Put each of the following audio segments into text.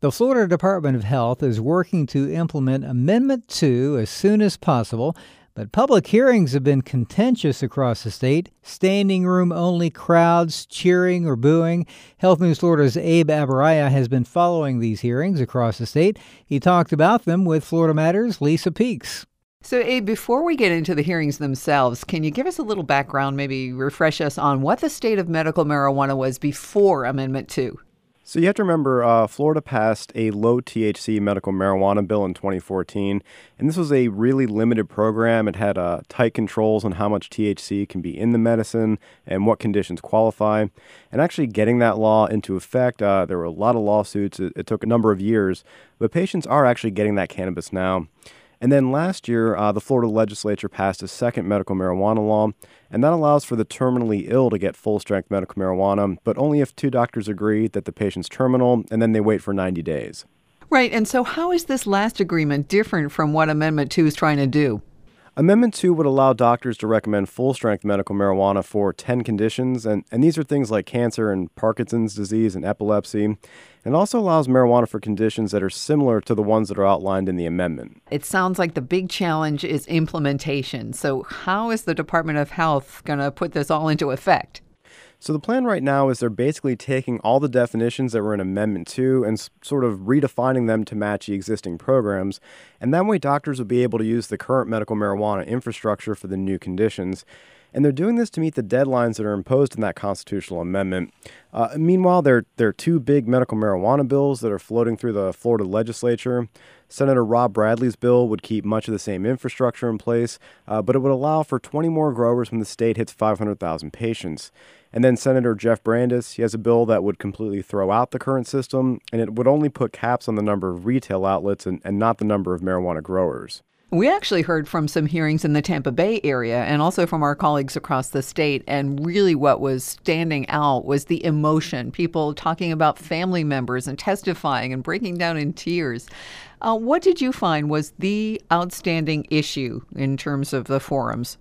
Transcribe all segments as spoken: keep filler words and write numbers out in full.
The Florida Department of Health is working to implement Amendment two as soon as possible, but public hearings have been contentious across the state. Standing room only crowds cheering or booing. Health News Florida's Abe Abaraya has been following these hearings across the state. He talked about them with Florida Matters' Lisa Peaks. So, Abe, before we get into the hearings themselves, can you give us a little background, maybe refresh us on what the state of medical marijuana was before Amendment two? So you have to remember, uh, Florida passed a low T H C medical marijuana bill in twenty fourteen, and this was a really limited program. It had uh, tight controls on how much T H C can be in the medicine and what conditions qualify. And actually getting that law into effect, uh, there were a lot of lawsuits. It, it took a number of years, but patients are actually getting that cannabis now. And then last year, uh, the Florida legislature passed a second medical marijuana law, and that allows for the terminally ill to get full-strength medical marijuana, but only if two doctors agree that the patient's terminal, and then they wait for ninety days. Right, and so how is this last agreement different from what Amendment two is trying to do? Amendment two would allow doctors to recommend full-strength medical marijuana for ten conditions, and, and these are things like cancer and Parkinson's disease and epilepsy. And it also allows marijuana for conditions that are similar to the ones that are outlined in the amendment. It sounds like the big challenge is implementation. So how is the Department of Health going to put this all into effect? So the plan right now is they're basically taking all the definitions that were in Amendment two and s- sort of redefining them to match the existing programs. And that way doctors will be able to use the current medical marijuana infrastructure for the new conditions. And they're doing this to meet the deadlines that are imposed in that constitutional amendment. Uh, meanwhile, there, there are two big medical marijuana bills that are floating through the Florida legislature. Senator Rob Bradley's bill would keep much of the same infrastructure in place, uh, but it would allow for twenty more growers when the state hits five hundred thousand patients. And then Senator Jeff Brandes, he has a bill that would completely throw out the current system, and it would only put caps on the number of retail outlets and, and not the number of marijuana growers. We actually heard from some hearings in the Tampa Bay area and also from our colleagues across the state. And really what was standing out was the emotion, people talking about family members and testifying and breaking down in tears. Uh, what did you find was the outstanding issue in terms of the forums?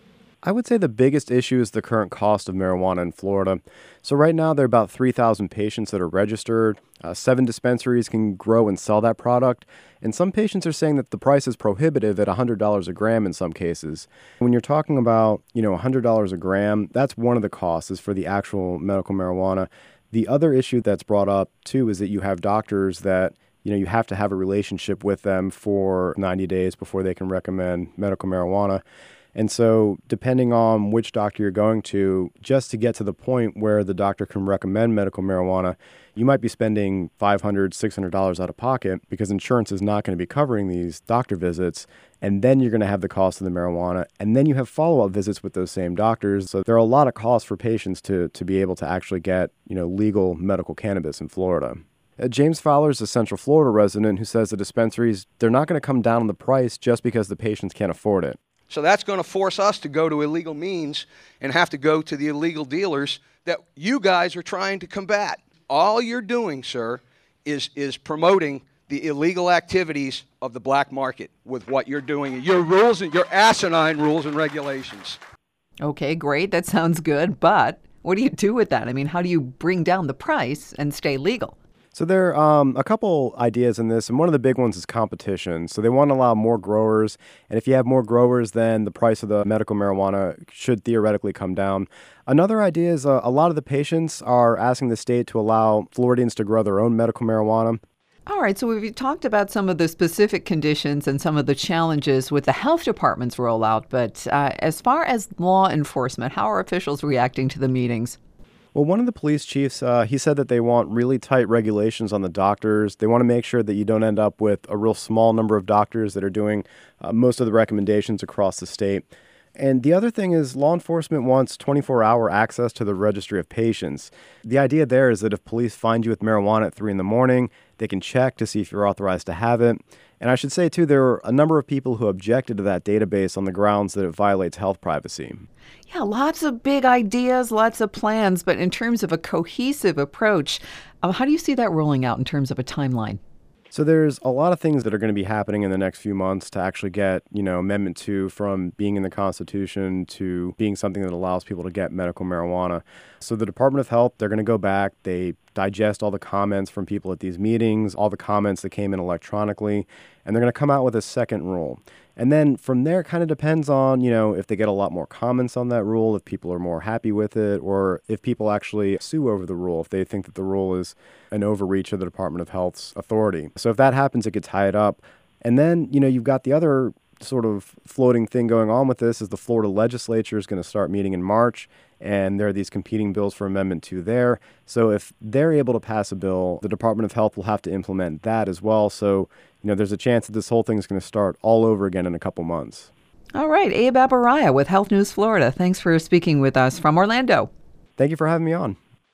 I would say the biggest issue is the current cost of marijuana in Florida. So right now, there are about three thousand patients that are registered. Uh, seven dispensaries can grow and sell that product. And some patients are saying that the price is prohibitive at one hundred dollars a gram in some cases. When you're talking about, you know, one hundred dollars a gram, that's one of the costs is for the actual medical marijuana. The other issue that's brought up, too, is that you have doctors that, you know, you have to have a relationship with them for ninety days before they can recommend medical marijuana. And so depending on which doctor you're going to, just to get to the point where the doctor can recommend medical marijuana, you might be spending five hundred dollars, six hundred dollars out of pocket because insurance is not going to be covering these doctor visits. And then you're going to have the cost of the marijuana. And then you have follow-up visits with those same doctors. So there are a lot of costs for patients to, to be able to actually get, you know, legal medical cannabis in Florida. Uh, James Fowler is a Central Florida resident who says the dispensaries, they're not going to come down on the price just because the patients can't afford it. So that's going to force us to go to illegal means and have to go to the illegal dealers that you guys are trying to combat. All you're doing, sir, is is promoting the illegal activities of the black market with what you're doing. Your rules and your asinine rules and regulations. Okay, great. That sounds good. But what do you do with that? I mean, how do you bring down the price and stay legal? So there are um, a couple ideas in this, and one of the big ones is competition. So they want to allow more growers, and if you have more growers, then the price of the medical marijuana should theoretically come down. Another idea is uh, a lot of the patients are asking the state to allow Floridians to grow their own medical marijuana. All right, so we've talked about some of the specific conditions and some of the challenges with the health department's rollout, but uh, as far as law enforcement, how are officials reacting to the meetings? Well, one of the police chiefs, uh, he said that they want really tight regulations on the doctors. They want to make sure that you don't end up with a real small number of doctors that are doing uh, most of the recommendations across the state. And the other thing is law enforcement wants twenty-four hour access to the registry of patients. The idea there is that if police find you with marijuana at three in the morning, they can check to see if you're authorized to have it. And I should say, too, there are a number of people who objected to that database on the grounds that it violates health privacy. Yeah, lots of big ideas, lots of plans, but in terms of a cohesive approach, um, how do you see that rolling out in terms of a timeline? So there's a lot of things that are going to be happening in the next few months to actually get, you know, Amendment two from being in the Constitution to being something that allows people to get medical marijuana. So the Department of Health, they're going to go back. They digest all the comments from people at these meetings, all the comments that came in electronically, and they're going to come out with a second rule. And then from there, it kind of depends on, you know, if they get a lot more comments on that rule, if people are more happy with it, or if people actually sue over the rule, if they think that the rule is an overreach of the Department of Health's authority. So if that happens, it gets tied up. And then, you know, you've got the other sort of floating thing going on with this is the Florida legislature is going to start meeting in March, and there are these competing bills for Amendment two there. So if they're able to pass a bill, the Department of Health will have to implement that as well. So, you know, there's a chance that this whole thing is going to start all over again in a couple months. All right. Abe Abaraya with Health News Florida. Thanks for speaking with us from Orlando. Thank you for having me on.